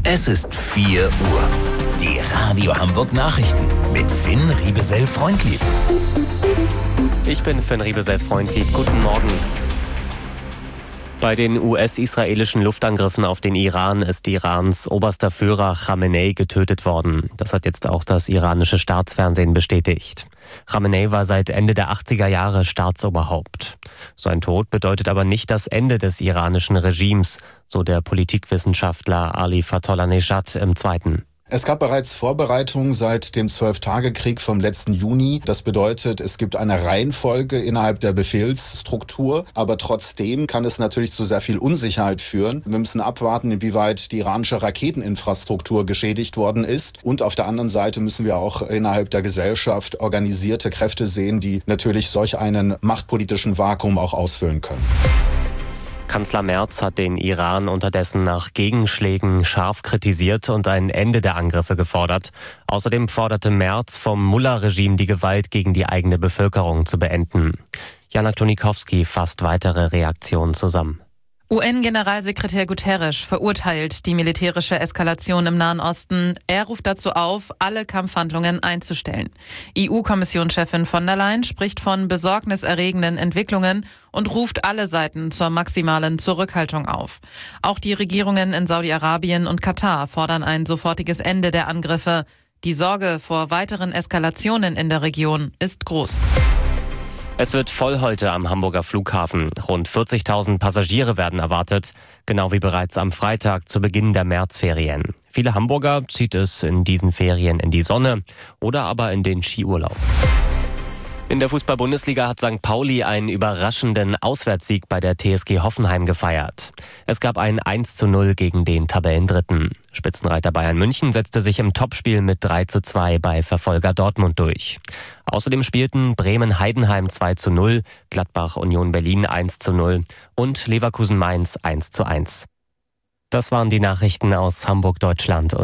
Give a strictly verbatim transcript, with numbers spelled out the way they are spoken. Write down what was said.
Es ist vier Uhr. Die Radio Hamburg Nachrichten mit Finn Riebesell-Freundlieb. Ich bin Finn Riebesell-Freundlieb. Guten Morgen. Bei den U S-israelischen Luftangriffen auf den Iran ist Irans oberster Führer Khamenei getötet worden. Das hat jetzt auch das iranische Staatsfernsehen bestätigt. Khamenei war seit Ende der achtziger Jahre Staatsoberhaupt. Sein Tod bedeutet aber nicht das Ende des iranischen Regimes, so der Politikwissenschaftler Ali Fatollah-Nejad im Zweiten. Es gab bereits Vorbereitungen seit dem Zwölftagekrieg vom letzten Juni. Das bedeutet, es gibt eine Reihenfolge innerhalb der Befehlsstruktur. Aber trotzdem kann es natürlich zu sehr viel Unsicherheit führen. Wir müssen abwarten, inwieweit die iranische Raketeninfrastruktur geschädigt worden ist. Und auf der anderen Seite müssen wir auch innerhalb der Gesellschaft organisierte Kräfte sehen, die natürlich solch einen machtpolitischen Vakuum auch ausfüllen können. Kanzler Merz hat den Iran unterdessen nach Gegenschlägen scharf kritisiert und ein Ende der Angriffe gefordert. Außerdem forderte Merz vom Mullah-Regime die Gewalt gegen die eigene Bevölkerung zu beenden. Janak Tonikowski fasst weitere Reaktionen zusammen. U N-Generalsekretär Guterres verurteilt die militärische Eskalation im Nahen Osten. Er ruft dazu auf, alle Kampfhandlungen einzustellen. E U-Kommissionschefin von der Leyen spricht von besorgniserregenden Entwicklungen und ruft alle Seiten zur maximalen Zurückhaltung auf. Auch die Regierungen in Saudi-Arabien und Katar fordern ein sofortiges Ende der Angriffe. Die Sorge vor weiteren Eskalationen in der Region ist groß. Es wird voll heute am Hamburger Flughafen. Rund vierzigtausend Passagiere werden erwartet, genau wie bereits am Freitag zu Beginn der Märzferien. Viele Hamburger zieht es in diesen Ferien in die Sonne oder aber in den Skiurlaub. In der Fußball-Bundesliga hat Sankt Pauli einen überraschenden Auswärtssieg bei der T S G Hoffenheim gefeiert. Es gab ein eins zu null gegen den Tabellendritten. Spitzenreiter Bayern München setzte sich im Topspiel mit drei zu zwei bei Verfolger Dortmund durch. Außerdem spielten Bremen-Heidenheim zwei zu null, Gladbach-Union Berlin eins zu null und Leverkusen-Mainz eins zu eins. Das waren die Nachrichten aus Hamburg, Deutschland.